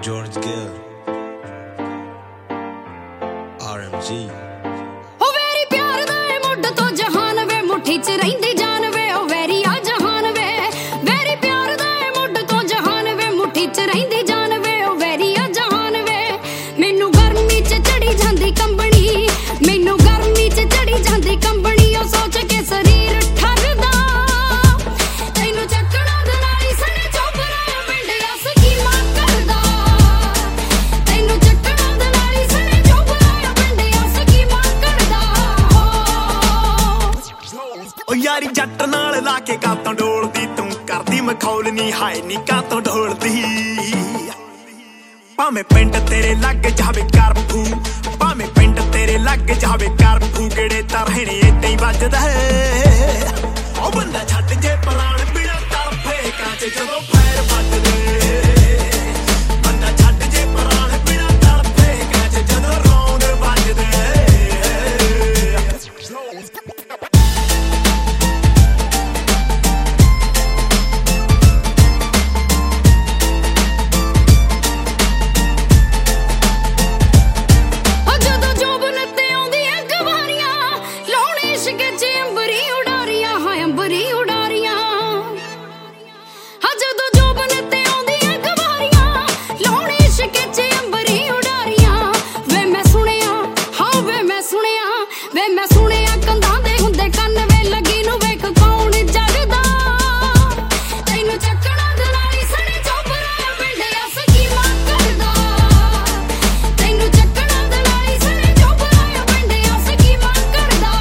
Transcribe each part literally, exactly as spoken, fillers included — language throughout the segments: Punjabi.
George Gill, R M G। हो वेरी प्यार दा ए मुੱਢ ਤੋਂ ਜਹਾਨ ਵੇ ਮੁੱਠੀ ਚ ਰਹਿੰਦੀ ਜਾਨ ਵੇ ओ वेरी आ जहान वे वेरी प्यार दा ए ਮੁੱਢ ਤੋਂ ਜਹਾਨ ਵੇ ਮੁੱਠੀ ਚ ਰਹਿੰਦੀ ਜਾਨ ਵੇ ओ वेरी आ जहान वे ਮੈਨੂੰ ਗਰਮੀ ਚ ਚੜੀ ਜਾਂਦੀ ਕੰਬਣੀ ਮੈਨੂੰ ਗਰਮੀ ਚ ਚੜੀ ਜਾਂਦੀ ਕੰਬਣੀ ਉਹ ਸੋਚ ਕੇ ਸਰੀਰ ਠਰਦਾ ਤੈਨੂੰ ਚੱਕਣਾ ਦੇ ਨਾਲ ਹੀ ਸਣੇ ਚੋਪਰਾ ਪਿੰਡਿਆ ਸਕੀਮਾਂ ਕਰਦਾ ਤੈਨੂੰ ਚੱਕਣਾ ਦੇ ਨਾਲ ਹੀ ਸਣੇ ਚੋਪਰਾ ਪਿੰਡਿਆ ਸਕੀਮਾਂ ਕਰਦਾ ਓ ਯਾਰੀ ਜੱਟ ਨਾਲ ਲਾ ਕੇ ਕਾਤੋਂ ਢੋਲਦੀ ਤੂੰ ਕਰਦੀ ਮਖੌਲ ਨੀ ਹਾਏ ਨੀ ਕਾਤੋਂ ਢੋਲਦੀ ਭਾਵੇਂ ਪਿੰਡ ਤੇਰੇ ਲੱਗ ਜਾਵੇ ਕਰਫੂ ਭਾਵੇਂ ਪਿੰਡ ਤੇਰੇ ਲੱਗ ਜਾਵੇ ਕਰਫੂ ਗੇੜੇ ਤਾਂ ਰਹਿਣੇ ਏਦਾਂ ਹੀ ਵੱਜਦਾ ਓ ਬੰਦਾ ਛੱਡ ਜੇ ਪ੍ਰਾਣ ਬਿਨਾ ਤਰਫੇ ਕਾਂਚ ਜਦੋਂ ਫੈਰ ਵੱਜਦੇ ਬੰਦਾ ਛੱਡ ਜੇ ਪ੍ਰਾਣ ਬਿਨਾ ਤਰਫੇ ਕਾਂਚ ਜਦੋਂ ਰੌਂਦ ਵੱਜਦੇ ਵੇ ਮੈਂ ਸੁਣਿਆ ਕੰਧਾਂ ਦੇ ਹੁੰਦੇ ਕੰਨ ਵੇ ਲੱਗੀ ਨੂੰ ਵੇਖ ਕੌਣ ਜਗਦਾ ਤੈਨੂੰ ਚੱਕਣਾ ਦੇ ਨਾਲ ਹੀ ਸਣੇ ਚੋਪਰਾ ਪਿੰਡਿਆ ਸਕੀਮਾਂ ਕਰਦਾ ਤੈਨੂੰ ਚੱਕਣਾ ਦੇ ਨਾਲ ਹੀ ਸਣੇ ਚੋਪਰਾ ਪਿੰਡਿਆ ਸਕੀਮਾਂ ਕਰਦਾ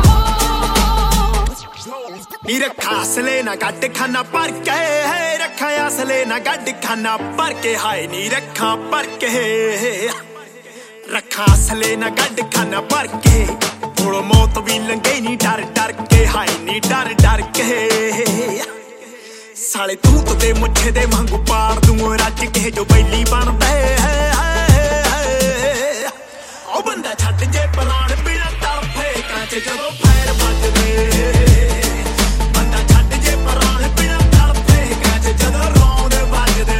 ਨੀ ਰੱਖਾ ਅਸਲੇ ਨਾ ਗੱਡ ਖਾਨਾ ਭਰ ਕੇ ਰੱਖਾ ਅਸਲੇ ਨਾ ਗੱਡ ਖਾਨਾ ਭਰ ਕੇ ਹਾਏ ਨੀ ਰੱਖਾਂ ਭਰ ਕੇ ਰੱਖਾ ਅਸਲੇ ਨਾ ਗੱਡ ਖਾਨਾ ਭਰ ਕੇ ਕੋਲੋਂ ਮੌਤ ਵੀ ਲੰਘੇ ਨੀ ਡਰ ਡਰ ਕੇ ਹਾਏ ਨੀ ਡਰ ਡਰ ਕੇ ਸਾਲੇ ਤੂਤ ਦੇ ਮੁੱਠੇ ਦੇ ਵਾਂਗੂ ਪਾੜ ਦੂੰ ਰੱਜ ਕੇ ਜੋ ਬੈਲੀ ਬਣਦਾ ਓ ਬੰਦਾ ਛੱਡ ਜੇ ਪ੍ਰਾਣ ਬਿਨਾ ਤਰਫੇ ਕਾਂਚ ਜਦੋਂ ਫੈਰ ਵੱਜਦੇ ਬੰਦਾ ਛੱਡ ਜੇ ਪ੍ਰਾਣ ਬਿਨਾ ਤਰਫੇ ਕਾਂਚ ਜਦੋਂ ਰੌਂਦ ਵੱਜਦੇ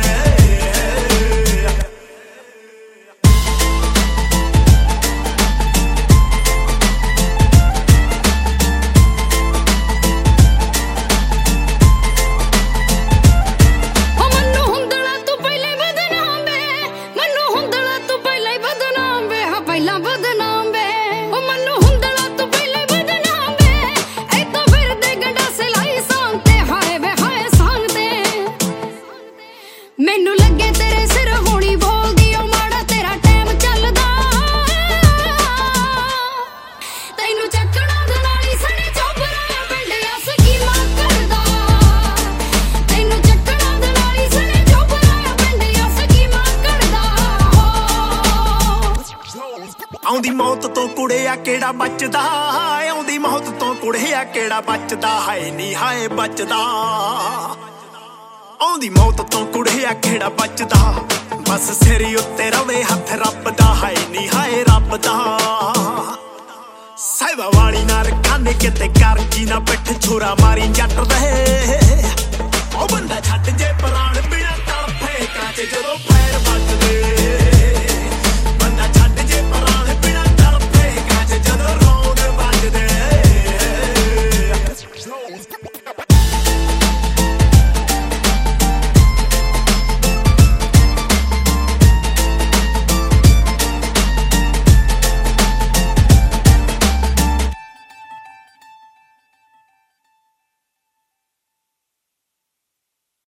ਪਹਿਲਾਂ ਬਦਨਾਮ ਵੇ ਉਹ ਮੈਨੂੰ ਹੁੰਦੜਾ ਤੂੰ ਪਹਿਲੇ ਬਦਨਾਮ ਵੇ ਐਦਾਂ ਫਿਰਦੇ ਗੰਡਾ ਸਿਲਾਈ ਸਾਂ ਤੇ ਹਾਏ ਵੇ ਹਾਏ ਸਾਂ ਤੇ ਮੈਨੂੰ ਲੱਗੇ ਤੇਰੇ ਸਿਰ ਹੋਣੀ ਬੋਲਦੀ ਉਹ ਮਾੜਾ ਤੇਰਾ ਟਾਈਮ ਚੱਲਦਾ ਤੈਨੂੰ ਚੱਕਣਾ ਦੇ ਨਾਲ ਹੀ ਸਣੇ ਚੋਪਰਾ ਪਿੰਡਿਆ ਸਕੀਮਾਂ ਕਰਦਾ ਤੈਨੂੰ ਚੱਕਣਾ ਦੇ ਨਾਲ ਹੀ ਸਣੇ ਚੋਪਰਾ ਪਿੰਡਿਆ ਸਕੀਮਾਂ ਕਰਦਾ ਆਉਂਦੀ ਮੌਤ ਤੋਂ ਕੁੜਿਆ ਕਿਹੜਾ ਬਚਦਾ ਆਉਂਦੀ ਮੌਤ ਤੋਂ ਕੁੜਿਆ ਕਿਹੜਾ ਬਚਦਾ ਹਾਏ ਨੀ ਹਾਏ ਬਚਦਾ ਆਉਂਦੀ ਮੌਤ ਤੋਂ ਕੁੜਿਆ ਕਿਹੜਾ ਬਚਦਾ ਬਸ ਸਿਰ ਉੱਤੇ ਰਵੇ ਹੱਥ ਰੱਬ ਦਾ ਹਾਏ ਨੀ ਹਾਏ ਰੱਬ ਦਾ ਸਾਹਿਬਾ ਵਾਲੀ ਨਾ ਰੱਖਾਂਦੇ ਕਿਤੇ ਕਰ ਕੀ ਨਾ ਪਿੱਠ ਛੁਰਾ ਮਾਰੀ ਜੱਟ ਦੇ ਉਹ ਬੰਦਾ ਛੱਡ ਜੇ ਪ੍ਰਾਣ ਬਿਨਾ ਤਰਫੇ ਕਾਂਚ ਜਦੋਂ ਫੈਰ ਵੱਜਦੇ